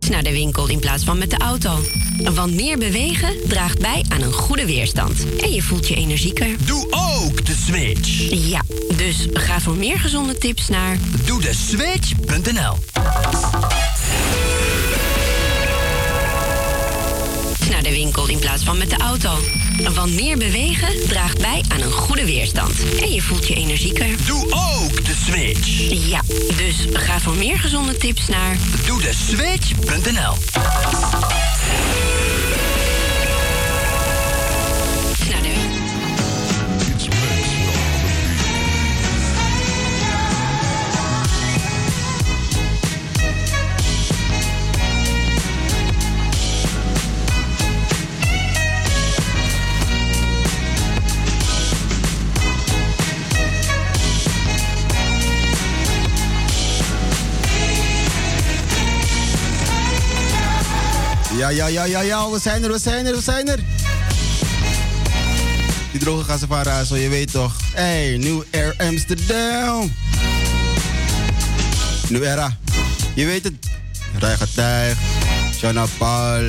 naar de winkel in plaats van met de auto. Want meer bewegen draagt bij aan een goede weerstand. En je voelt je energieker. Doe ook de switch. Ja, dus ga voor meer gezonde tips naar doedeswitch.nl. Naar de winkel in plaats van met de auto. Want meer bewegen draagt bij aan een goede weerstand. En je voelt je energieker. Doe ook de switch. Ja, dus ga voor meer gezonde tips naar doedeswitch.nl. Naar de Ja, we zijn er. Die droge gassen van Razo, je weet toch. Hey, New Air Amsterdam. New Era, je weet het. Rijgetuig, Jana Paul.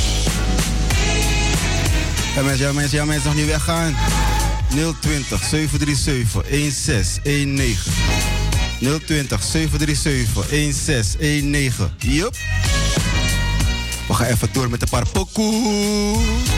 Ja mensen nog niet weggaan. 020 737 1619. 020 737 1619. Yup. We gaan even door met een paar pokoe.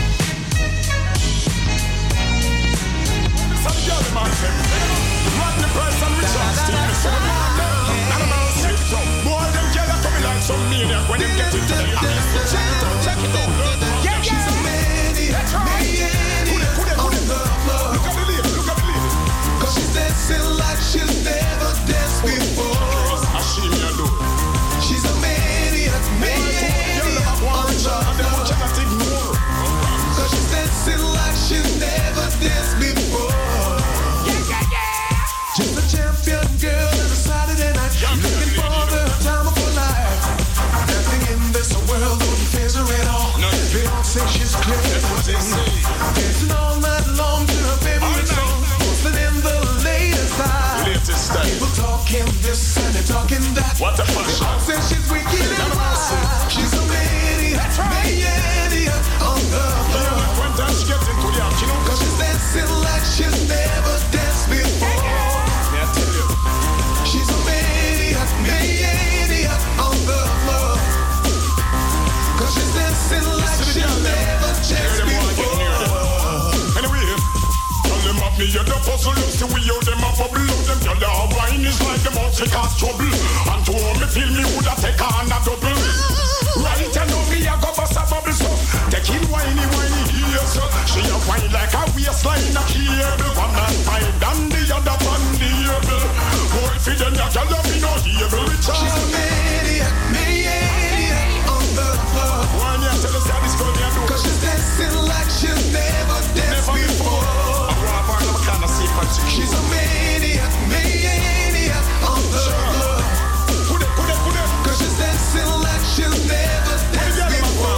What a fashion. Says she's wicked and wild. She's a maniac, maniac on the floor. When does she get into the action? Cause she's dancing like she's never danced before. May I tell you? She's a maniac, maniac on the floor. Cause she's dancing like she's never danced before. Anyway, tell them up me, you're the puzzle. Look the way you them up bubble. Them tell the wine is like the mouth to cause trouble. And to all me feel me would have take on a double. Right and now me a go bust a bubble so. Taking whiny here so. She a whine like a waistline a cable. One and five and the other one the able. Boy fi them ya tell me no able. She's a maniac, maniac on the floor. One ya tell us how this girl ya do. Cause she's dancing like she's never danced before. She's a maniac, maniac on the floor. Cause she's dancing like she's never danced before.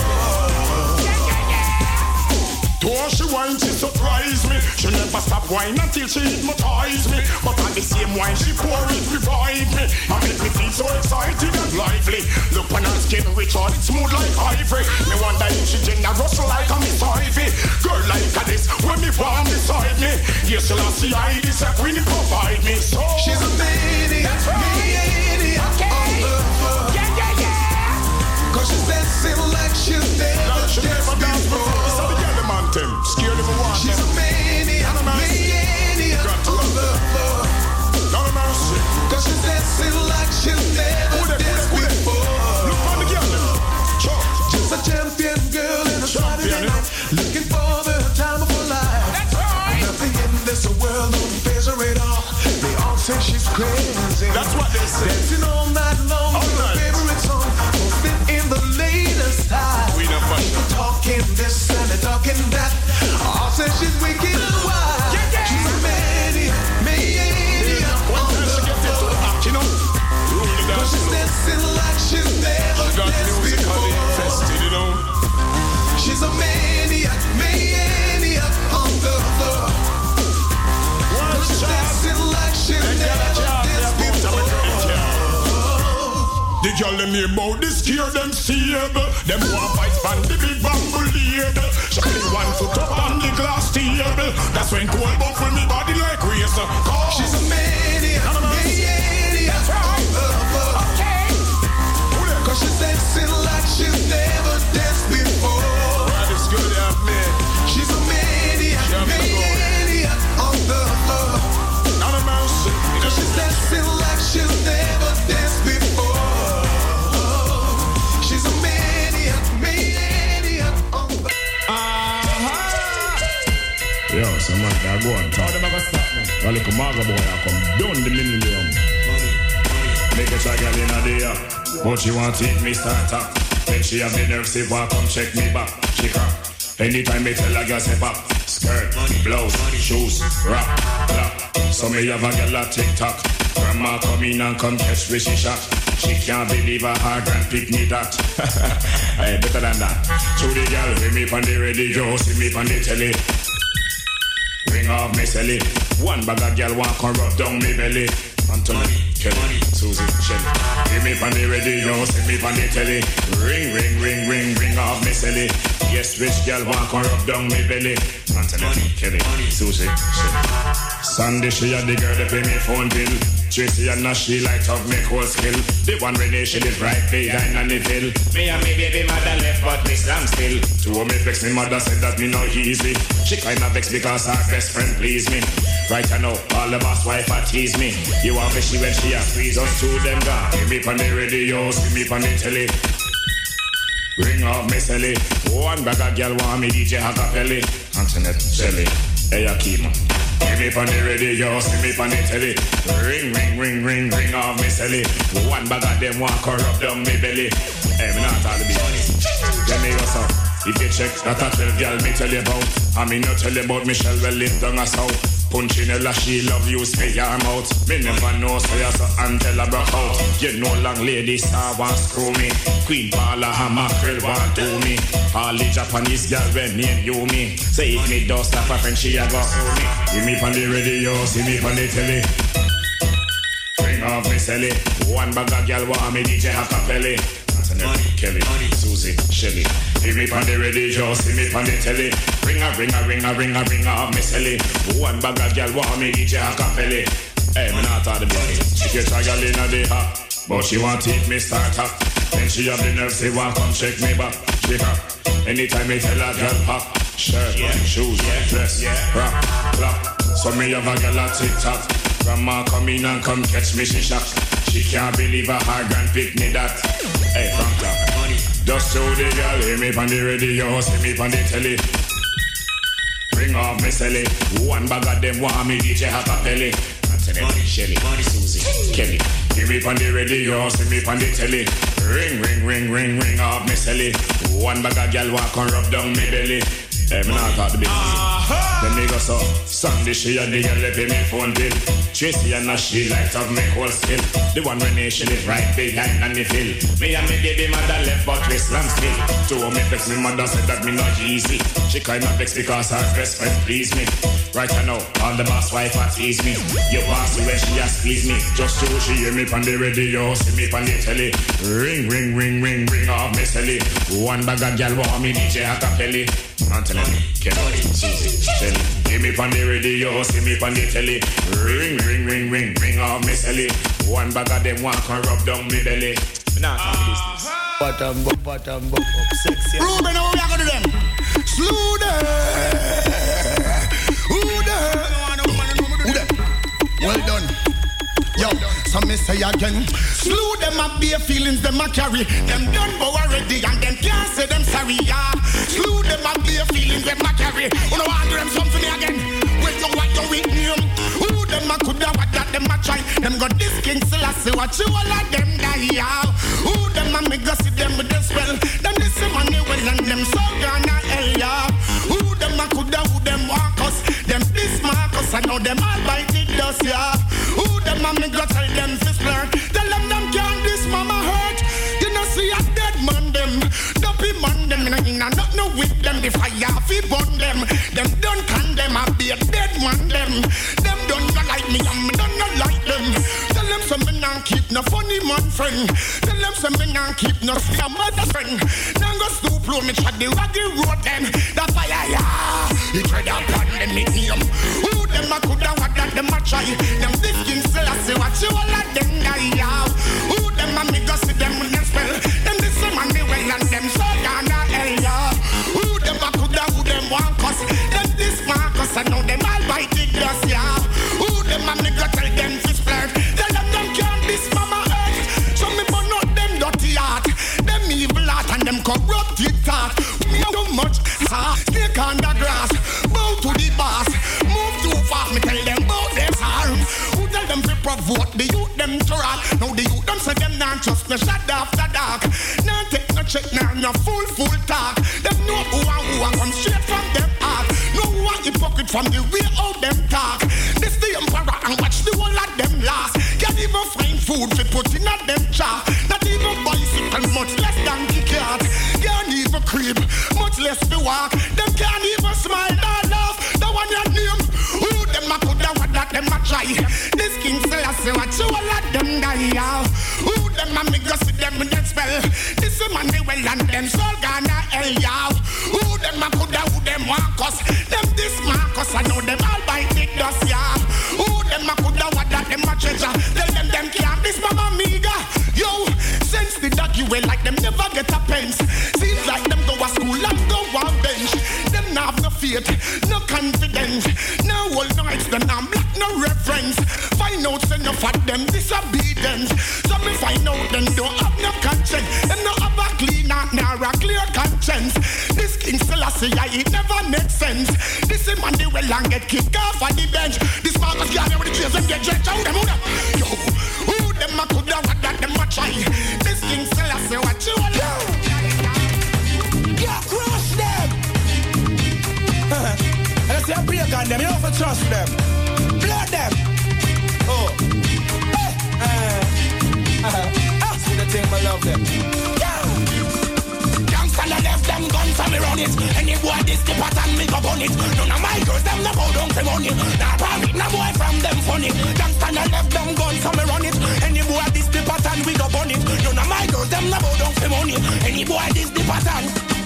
Though she whine, she surprise me. She never stop whine until she hypnotize me. But on the same wine, she pour it, revive me. And make me feel so excited and lively. Look on her skin, rich on it, smooth like ivory. Me wonder if she generous like a Miss Ivy. Girl like a this, when me warm beside me. Yes, she'll see I this a queen provide me. So she's a maniac, maniac on the floor. Cause she's dancing like she's never danced before. It's how the girl them anthem, scared of a one. She's a maniac, maniac on the floor. No mercy. Cause she's dancing like she's never danced before. Look on the girl them. Just a champion girl in a Saturday night, looking for the time of her life. That's right. Nothing in this world don't phase her at all. They all say she's crazy. That's what they say. Dancing all night long to her favorite song, posted in the latest style. We don't fight. People talking this and they're talking that. All say she's wicked and wild. She's a maniac, maniac on the floor. Cause she's dancing like she's never danced before. You know? She's a maniac, maniac on the floor. She's dancing like she's never danced before. The girl them hear about this, hear them table. Them want fight from the big bamboo ladle. She put one foot up on the glass table. That's when cold buffle me body like razor. She's a maniac, that's right. Okay. Cause she's dancing like she's never danced before. Right, it's good to have me. She's a maniac on the floor. Not a mouse. Cause she's dancing like she's never danced before. She's a maniac on the Yo, some man that go on top. A little maga boy I come down the millennium. Make a try girl in a day, but she want take me start up. Then she have the nerve say, "Walk come check me back." She crack. Anytime me tell her girl step up, skirt, blouse, shoes, rap, clap. So me have a girl at TikTok. Grandma come in and come catch me she shot. She can't believe her grand pick me that. Hey, better than that. So the girl hear me on the radio, see me on the telly. Ring off me celly. One bag of girl walk and rub down me belly. Anthony, Kelly, Susie, Shelly. Hear me on the radio, see me on the telly. Ring, ring, ring, ring, ring off me celly. Yes, rich girl walk and rub down me belly. Anthony, Kelly, Susie, Shelly. Sunday she had the girl that pay me phone bill. Tracy and Nash she light up make whole skill. The one Renee she live right behind on the hill. Me and me baby mother left but me stand still. Two of me vex me mother said that me not easy. She kinda vex because her best friend please me. Right I know all the boss wife a tease me. You want me she when she a squeeze us to them gone. Hear me on the radio, see me on the telly. Ring off me celly. One bag of girl want me DJ Hakapelli. Antoinette Shelly. Hey Akima. Hear me on the radio, see me on the telly. Ring, ring, ring, ring, ring off me celly. One bag of them walk rub down me belly. Hey, me not all the business. Let me go so. If you check that a 12 girl me tell you about. I mean not tell you about Michelle well live down a south. Punchinella she love you spay your mouth. Me never know so you so Angela broke out. You know long lady star want screw me. Queen Paula Hammer girl want do me. All the Japanese girl when name you me. Say if me don't stop a friend she a go hold me. See me on the radio, see me on the telly. Ring off me celly. One bag of girl want me DJ Hakapelli. Anthony, Kelly, Susie, Shelly. Hear me on the radio, see me on the telly. Ring a off me celly. One bag of girl want me DJ Hakapelli. Hey, me not all the business. She get a girl in a day hot, but she want take me start up. Then she have the nerve say, "Walk come check me back." She hop. Anytime me tell her girl pop. Shirt, shoes, dress, rap, clap. So me have a girl at TikTok. Grandma come in and come catch me, she shock. She can't believe her grand pick me that. Hey, Frank, just show the girl, hear me on the radio, see me on the telly. Ring off me celly. One bag of them want me DJ Hakapelli. Anthony, Shelly, Susie, Kelly. Hear me on the radio, see me on the telly. Ring, ring, ring, ring, ring off me celly. One bag of girl walk and rub down me belly. Hey, me not talk the business. Then they go so. Sunday she and the girl they pay me phone bill. Tracy and Nash she light up make whole skill. The one Renee she live right behind on the hill. Me and me baby mother left but we slam still. Two of me vex me mother said that me not easy. She kinda vex because her best friend please me. Right I know all the boss wife a tease me. You boss when she a squeeze me. Just so she hear me on the radio, see me on the telly. Ring, ring, ring, ring, ring off me celly. One bag of girl want me DJ Hakapelli. Anthony, Kelly, Susie, Shelly. Hear me on the radio, see me on the telly. Ring, ring, ring, ring, ring off me celly. One bag of them walk and rub down me belly. Nah, business. Bottom, sexy. Ruben, how we are gonna do them? Slew them. Who them? Well done. Yo, so me say again, slew them up bare feelings them a carry. Them done bow already and them can't say them sorry, yeah. Slew them up bare feelings them a carry. You know I do them something again. Well, you what you with name? Who them a coulda what that them a try? Them got this King Selassie, watch you all of them die, yeah. Who them a me go see them with the spell? Them this money well and them so gonna hell, yeah. Who them a coulda who them walk us? Them this Marcus I know them all bite it dust, yeah. Who them a me go tell them fist blur? Tell them can't this mama hurt. You know see a dead man them, dopey man them. Inna not no with them. The fire fi burn them. Them don't condemn a be a dead man them. Them don't like me and me don't like them. Tell them some me not keep no funny man friend. Tell them something and keep no scam mother friend. Now go stoop low, me try the raggy road them. The fire, yeah. He tried to plan them meet him. Who them a coulda what that them a try? Them this king still I say what you all of them guy have. Who them a me go see them with them spell? Them this man they well and them so gonna hell yeah. Who them a coulda who them want cause? Them this man cause I know them all bite the grass yeah. Who them a me go tell them fish flirt? Tell them can't this mama earth. So me burn out them dirty heart. Them evil heart and them corrupted thought. Me too much snake on the grass. Bow to the boss. Move too fast. Me tell them bout them harm. Who tell them to provoke the youth them to rock? Now the youth them say them not trust me shut after dark. Now take no check now no full talk. Them know who I come straight from them heart. No one hypocrite from the way how them talk. This the emperor and watch the whole of them last. Can't even find food to put in at them chart. Not even bicycle, much less donkey cart. Can't even creep, much less be walk. Them can't even smile, not laugh. The one your name. Who them a coulda what that them a try? This king still a say what you all of them die out. Who them a me go see them with that spell? This man they well and them soul gonna hell out. Who them a coulda who them want cause? Them this Marcus I know them all bite the dust yeah. Who them a coulda what that them a treasure? Tell them can't this mama amiga. Yo, since the dog you well like them never get a pence. Seems like them go to school and go on bench. Them not have no faith, no confidence. No whole nights them not black no reference. Find out enough of them disobedience. So me find out them don't have no conscience. Them not have a clean heart nor a clear conscience. This king still I say it never makes sense. This man they well and get kicked off on the bench. This Marcus guy with the chairs and get dredged out them out. Yo, who them a coulda what that them a try? This king still I say what you want. Yeah, crush them. Let's see a break on them. You don't have to trust them. Blood them. Oh. See the thing, I love them. Gangsta the left them guns and me run it. Any boy this the pattern me go burn it. None of my girls them no bow down for money. Nah profit no boy from them funny. Gangsta the left them guns and me run it. Any boy this the pattern we go burn it. None of my girls them no bow down for money. Any boy this the pattern.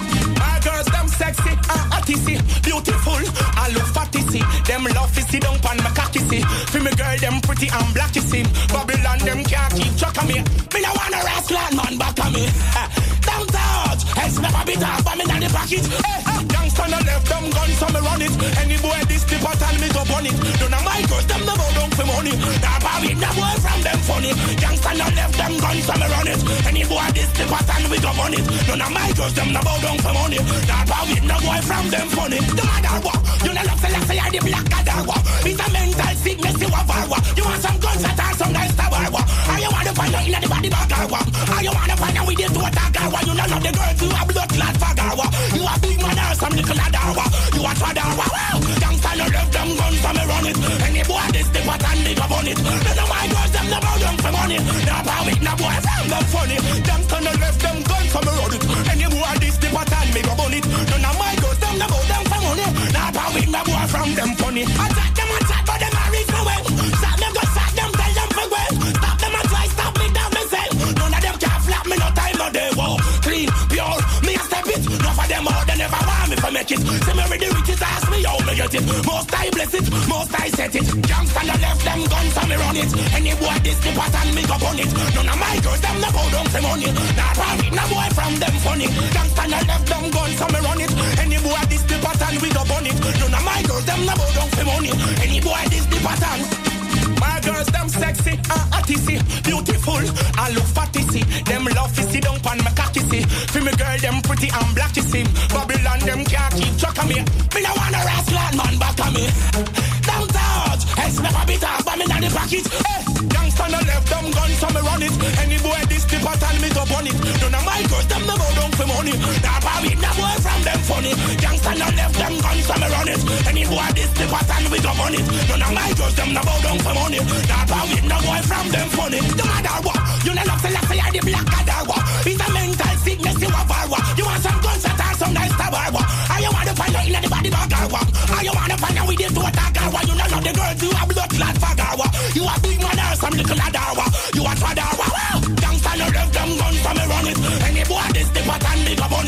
My girls them sexy and artisty, beautiful and look fatty see. Them love to see down pan my cocky see. For me girl them pretty and blacky see. Babylon them can't keep track of me. Me no wanna rascal man back of me. Down touch, else never be top but me not the pocket. Youngster no left them guns so me run it. Any boy this the pattern me go burn it. None of my girls them no bow down for money. Nah probably no boy from them funny. Youngster no left them guns so me run it. Any boy this the pattern we go burn it. None of my girls them no bow down for money. Nah probably no boy from them funny. The mother war, you know love say I the black cadagua. It's a mental sickness you have war. You want some guns that are some nice tower. Or you want to find out in the body bag war. Or you want to find out with the two attacker. You know love the girls you have blood clot fagawa. You a big man or some little adarwa. You a tradarwa. Gangsta no left them guns so me run it. Any boy this the pattern me go burn it. None of my girls them never done for money. Nah probably no boy from them funny. Gangsta no left them guns so me run it. Any boy this the pattern me go burn it. None of my girls them never done for money. Nah probably no boy from them funny. Attack but them a reach my way. Stop them go stop them tell them for well. Stop them and try stop me down myself. None of them can flap me no time no day. Whoa, clean, pure, me a step it. None of them all they never want me for make it. See me with the riches ask me how me get it. Most I bless it, most I set it. Gangsta no left them guns so me run it. Any boy this the pattern me go burn it. None of my girls them no bow down for money. Nah probably no boy from them funny. Gangsta no left them guns so me run it. Any boy this the pattern we go burn it. None of my girls them no bow down for money. Any boy this the pattern. My girls them sexy and artisty, beautiful and look fatty see. Them love to see down pan my cocky see. For me girl them pretty and blacky see. Babylon them can't keep track of me. Me no wanna rascal man back of me. Down touch, else never be top but me not the pocket. Youngster no left them guns so me run it. Any boy this the pattern me go burn it. None of my girls them no bow down for money. Nah probably no boy from them funny. Youngster no left them guns so me run it. Any boy this the pattern we go burn it. None of my girls them no bow down for money. Nah probably no boy from them funny. The mother war, you know love say I the black cadagua. It's a mental sickness you have war. You want some guns that are some nice tower. Or you want to find out in the body bag war. Or you want to find out with the two attacker. You know love the girls you have blood clot fagawa. You a big man or some little adarwa. You a tradarwa. Gangsta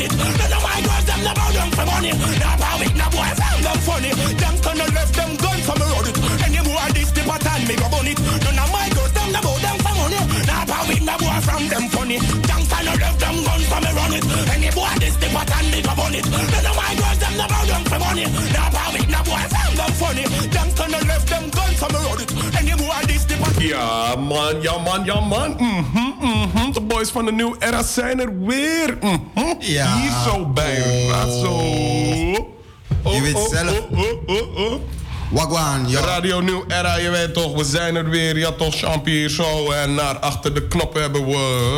it. None of my girls, them never down for money. Now power it, now boy, found them funny. Them turn the left, them guns from me road it. Any more this the pattern, me go bun it. None of my girls, them never down for money. Now power it, now boy, from them funny. Them turn the left, them guns from me run it. Any boy this the pattern, me go bun it. None of my girls, them never down for money. Now power it, now boy, found them funny. Them turn the left, them guns from me road it. Any boy this the pattern. Ja man, ja man, ja man. De boys van de New Era zijn er weer. Ja. Hier zo bij Razo. Je weet zelf. Wagwan, ja. Radio New Era, je weet toch, we zijn er weer. Ja toch, Champie hier zo. En naar achter de knoppen hebben we...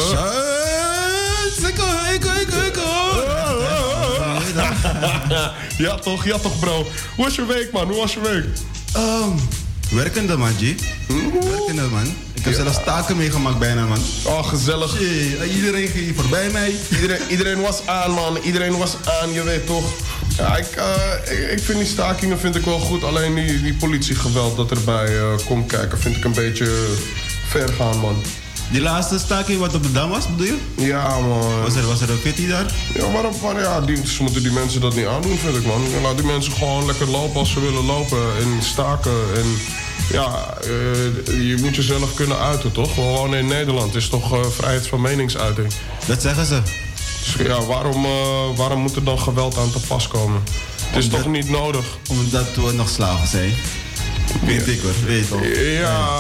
Ja toch bro. Hoe was je week man, hoe was je week? Werkende man, G. Werkende man. Ik heb zelfs taken meegemaakt bijna man. Oh, gezellig. Iedereen ging voorbij mij. Iedereen was aan man, iedereen was aan, je weet toch. Ja, ik vind die stakingen vind ik wel goed. Alleen die politiegeweld dat erbij komt kijken vind ik een beetje ver gaan man. Die laatste staking wat op de Dam was, bedoel je? Ja man. Was er een fitty daar? Ja, waarom? Ja, moeten die mensen dat niet aandoen vind ik man. Laat die mensen gewoon lekker lopen als ze willen lopen en staken. En ja, je moet jezelf kunnen uiten toch? We wonen in Nederland, het is toch vrijheid van meningsuiting. Dat zeggen ze. Dus ja, waarom moet er dan geweld aan te pas komen? Het is toch niet nodig? Omdat we nog slaven zijn. Weet ik hoor, weet toch? Ja,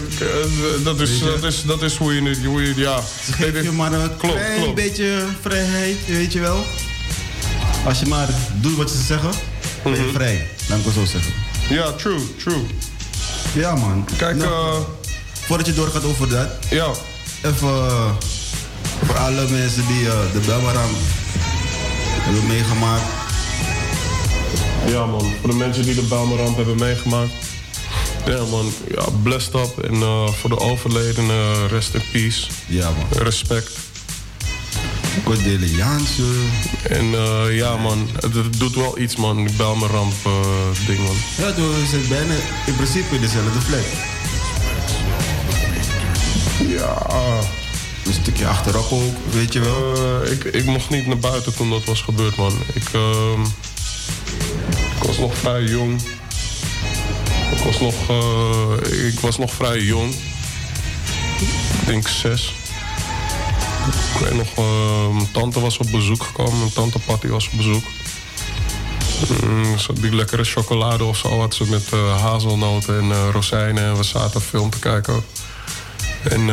dat is hoe je ja. Ze geven je maar een klein beetje vrijheid, weet je wel. Als je maar doet wat ze zeggen, ben je vrij. Laat ik het zo zeggen. Ja, true. Ja man. Kijk, voordat je doorgaat over dat. Ja. Even voor alle mensen die de Belmaram hebben meegemaakt. Ja man, voor de mensen die de Bijlmerramp hebben meegemaakt. Ja man, ja, blessed up. En voor de overledenen, rest in peace. Ja man. Respect. Condoleances. En ja man, het doet wel iets man, die Bijlmerramp ding man. Ja, toen zit bijna in principe dezelfde vlek. Ja. Een stukje achterop ook, weet je wel. Ik mocht niet naar buiten toen dat was gebeurd man. Ik was nog vrij jong. Ik was nog vrij jong. Ik denk 6. Ik weet nog, mijn tante was op bezoek gekomen. Mijn tante Patty was op bezoek. Die lekkere chocolade of zo had ze met hazelnoten en rozijnen. En we zaten film te kijken. En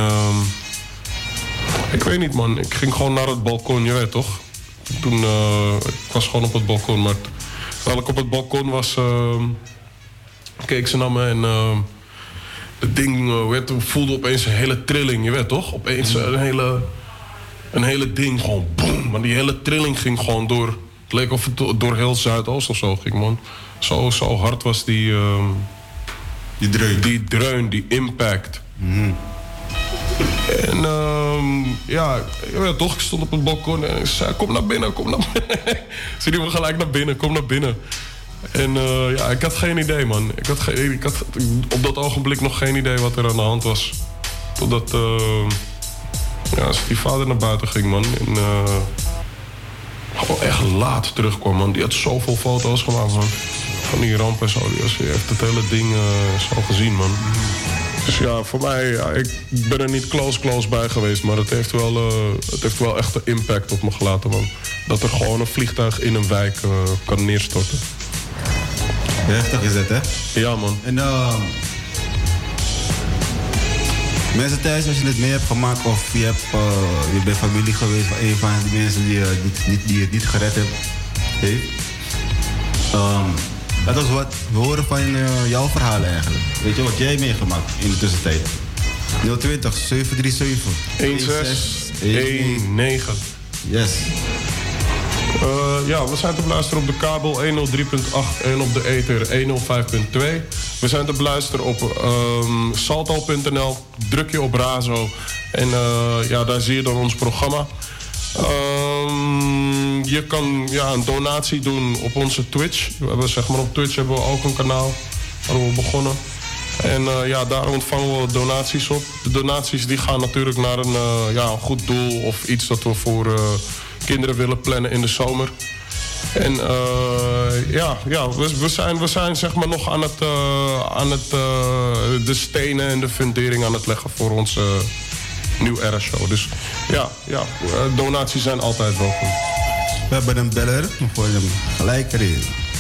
ik weet niet man, ik ging gewoon naar het balkon, je weet toch? Toen, ik was gewoon op het balkon, maar terwijl ik op het balkon was, keek ze naar me en het ding voelde opeens een hele trilling, je weet toch? Opeens een hele ding, gewoon boem. Maar die hele trilling ging gewoon door, het leek of het door heel Zuidoost of zo ging, man. Zo hard was die dreun, die impact. Mm. En ja, je weet toch, ik stond op het balkon en ik zei, kom naar binnen. Ze die me gelijk naar binnen, kom naar binnen. En ja, ik had geen idee, man. Ik had op dat ogenblik nog geen idee wat er aan de hand was. Totdat ja, als die vader naar buiten ging, man. En gewoon echt laat terugkwam, man. Die had zoveel foto's gemaakt, man. Van die ramp en zo. Die heeft het hele ding zo gezien, man. Dus ja, voor mij, ja, ik ben er niet close bij geweest, maar het heeft wel echt een impact op me gelaten, man. Dat er gewoon een vliegtuig in een wijk kan neerstorten. Heftig is het, hè? Ja, man. En mensen thuis, als je het mee hebt gemaakt of je bent familie geweest van een van die mensen die het niet gered heeft. Dat is wat we horen van jouw verhalen eigenlijk. Weet je wat jij meegemaakt in de tussentijd? 020 737 1619. Yes. Ja, we zijn te beluisteren op de kabel 103.8 en op de ether 105.2. We zijn te beluisteren op salto.nl. Druk je op Razo en ja, daar zie je dan ons programma. Je kan een donatie doen op onze Twitch. We hebben, zeg maar, op Twitch hebben we ook een kanaal waar we begonnen. En ja, daar ontvangen we donaties op. De donaties die gaan natuurlijk naar een goed doel of iets dat we voor kinderen willen plannen in de zomer. En we zijn zeg maar nog aan het de stenen en de fundering aan het leggen voor onze New Era show. Dus donaties zijn altijd welkom. We hebben een beller voor hem gelijk erin.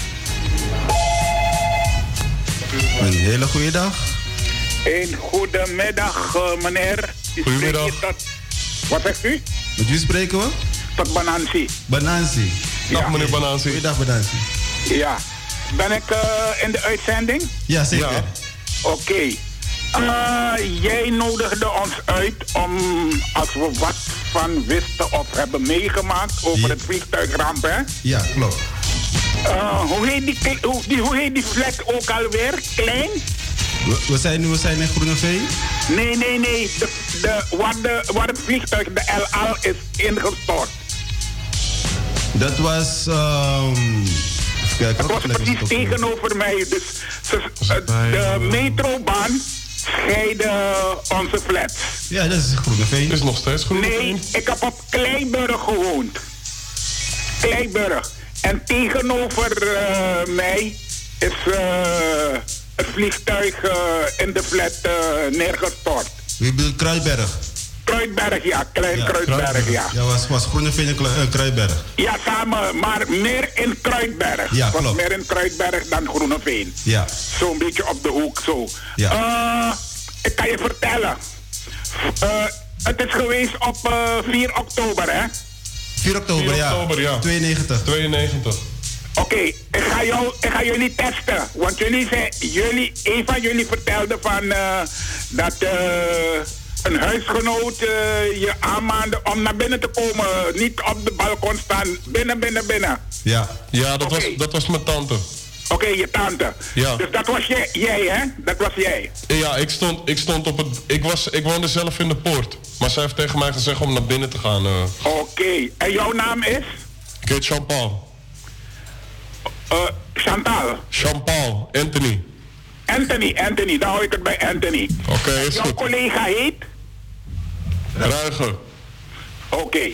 Een hele goede dag. Een goedemiddag, meneer. Goedemiddag. Wat zegt u? Met wie spreken we? Tot Banansi. Banansi. Dag meneer Banansi. Goeiedag Banansi. Ja. Ben ik in de uitzending? Ja, zeker. Ja. Oké. Jij nodigde ons uit om, als we wat van wisten of hebben meegemaakt over het vliegtuigramp, hè? Ja, klopt. Hoe heet die flat ook alweer? Klein? We zijn in Groeneveen? Nee. Waar het vliegtuig, de El Al, is ingestort. Dat was... even kijken. Het was precies tegenover mij. Dus de metrobaan scheidde onze flats. Ja, dat is Groeneveen. Het is nog steeds Groeneveen. Nee, ik heb op Kleiburg gewoond. Kleiburg. En tegenover mij is het vliegtuig in de flat neergestort. Wie bedoelt Kruidberg? Kruidberg, ja. Kruidberg, ja. Ja, was Groeneveen en Kruidberg. Ja, samen, maar meer in Kruidberg. Ja, was klopt. meer in Kruidberg dan Groeneveen. Ja. Zo'n beetje op de hoek, zo. Ja. Ik kan je vertellen. Het is geweest op 4 oktober, hè? 4 oktober, 4 oktober, ja. 92. 92. Oké, ik ga jullie testen. Want een van jullie vertelde van dat een huisgenoot je aanmaande om naar binnen te komen. Niet op de balkon staan. Binnen. Ja. Ja, dat was mijn tante. Oké, je tante. Ja. Dus dat was jij, hè? Dat was jij. Ja, ik stond op het... Ik woonde zelf in de poort. Maar zij heeft tegen mij gezegd om naar binnen te gaan. Oké. En jouw naam is? Ik heet Jean-Paul. Chantal. Jean-Paul, Anthony. Anthony, dan hou ik het bij Anthony. Oké, is Jouw goed. collega heet? Ruiger. Oké.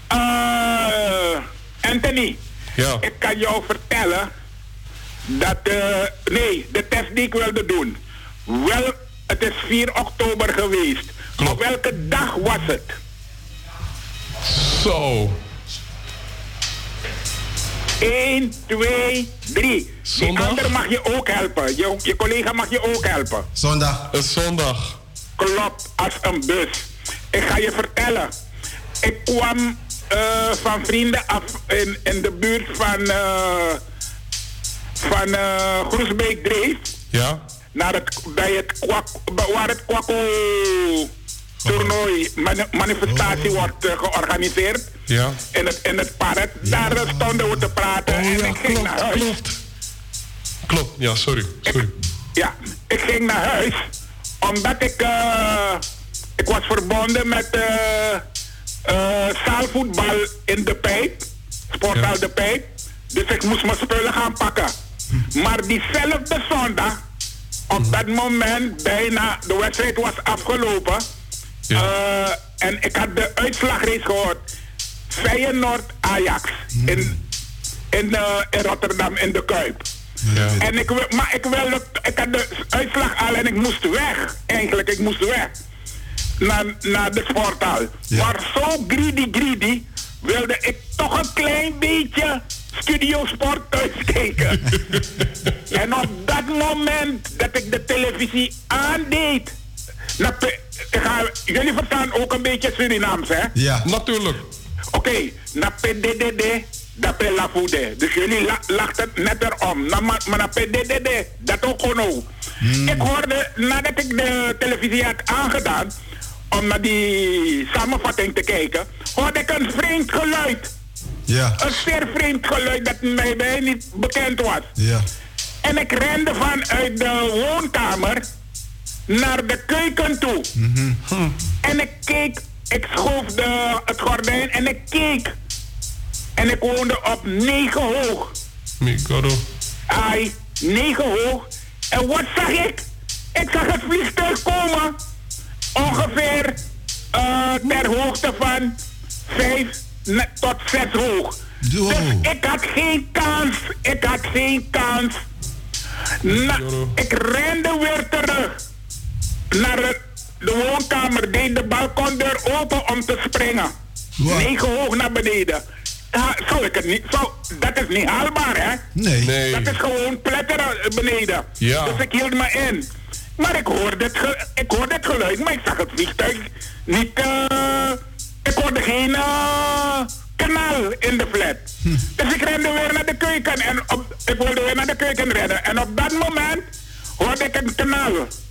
Anthony. Ja. Ik kan jou vertellen dat... de test die ik wilde doen. Wel, het is 4 oktober geweest. Klopt. Maar welke dag was het? Zo. 1, 2, 3. Zondag? Die ander mag je ook helpen. Je collega mag je ook helpen. Zondag. Het is zondag. Klopt, als een bus. Ik ga je vertellen. Ik kwam van vrienden af in de buurt van Groesbeek Dreef. Ja? Waar het Kwakko toernooi manifestatie wordt georganiseerd. Ja. In het park. Daar stonden we te praten en ik ging naar huis. Klopt, ja, sorry. Ik ging naar huis omdat ik was verbonden met zaalvoetbal in de Pijp, sporthal de Pijp. Dus ik moest mijn spullen gaan pakken. Maar diezelfde zondag, op dat moment bijna, de wedstrijd was afgelopen. Ja. En ik had de uitslagrace gehoord. Feyenoord-Ajax in Rotterdam in de Kuip. Ja. En ik had de uitslag al en ik moest weg. Eigenlijk, ik moest weg. Naar de sporthal. Ja. Maar zo greedy wilde ik toch een klein beetje Studio Sport thuis kijken. En op dat moment dat ik de televisie aandeed. Jullie verstaan ook een beetje Surinaams, hè? Ja. Natuurlijk. Oké, na PDDD, dat pe la voede. Dus jullie lachten net erom. Maar na PDDD, dat ook gewoon. Ik hoorde, nadat ik de televisie had aangedaan, om naar die samenvatting te kijken, hoorde ik een vreemd geluid. Ja. Een zeer vreemd geluid dat mij niet bekend was. Ja. En ik rende vanuit de woonkamer naar de keuken toe. En ik keek, ik schoof het gordijn en ik keek. En ik woonde op 9 hoog. Mikado. 9 hoog. En wat zag ik? Ik zag het vliegtuig komen. Ongeveer ter hoogte van 5, tot 6 hoog. Zo. Dus ik had geen kans. Ik rende weer terug naar de woonkamer, deed de balkondeur open om te springen. Wow. 9 hoog naar beneden. Zou ik het niet, dat is niet haalbaar, hè? Nee. Dat is gewoon pletteren beneden. Ja. Dus ik hield me in. Maar ik hoorde het geluid, maar ik zag het vliegtuig niet. Ik hoorde geen kanaal in de flat. Dus ik rende weer naar de keuken en ik wilde weer naar de keuken rennen. En op dat moment hoorde ik een kanaal.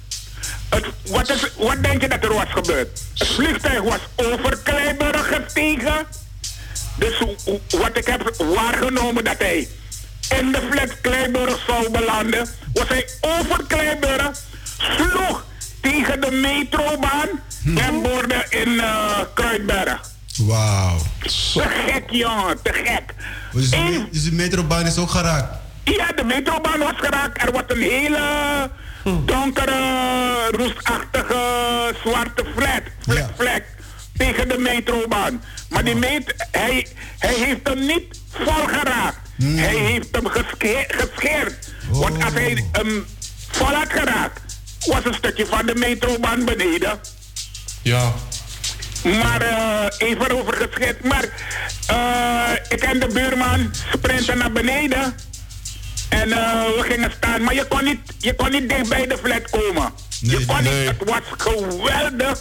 Wat denk je dat er was gebeurd? Het vliegtuig was over Kleiburg gestegen. Dus wat ik heb waargenomen dat hij in de flat Kleiburg zou belanden, was hij over Kleiburg, sloeg tegen de metrobaan en boorde in Kruidberg. Wauw. Te gek, jongen, te gek. Dus de metrobaan is ook geraakt? Ja, de metrobaan was geraakt. Er was een hele donkere, roestachtige, zwarte vlek tegen de metrobaan. Maar hij heeft hem niet vol geraakt. Hij heeft hem gescheerd. Want als hij hem vol had geraakt, was een stukje van de metrobaan beneden. Ja. Maar even over gescheerd. Maar ik en de buurman sprinten naar beneden. En we gingen staan. Maar je kon niet dicht bij de flat komen. Het was geweldig.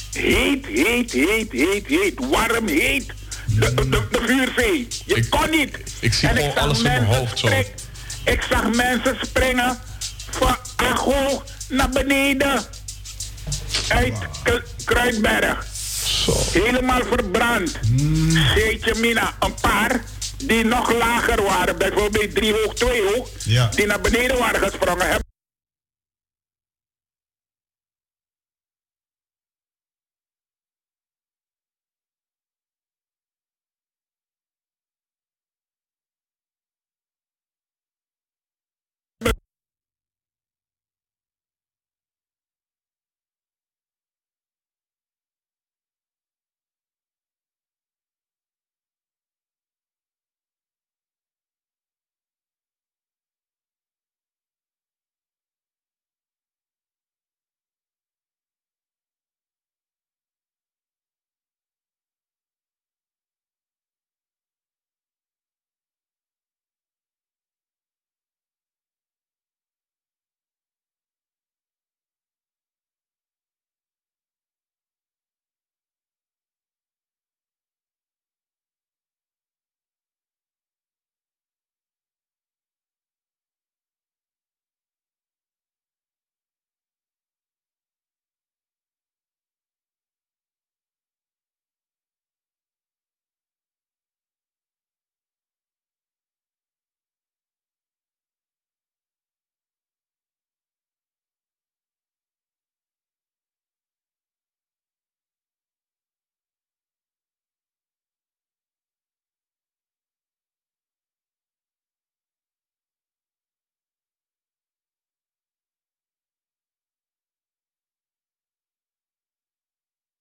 Heet. Warm, heet. De vuurzee. Je kon niet. Ik zie gewoon alles in mijn hoofd zo. Ik zag mensen springen van hoog naar beneden. Uit Kruidberg. Zo. Helemaal verbrand. Jeetje mina, een paar die nog lager waren, bijvoorbeeld 3 hoog, 2 hoog, die naar beneden waren gesprongen, hebben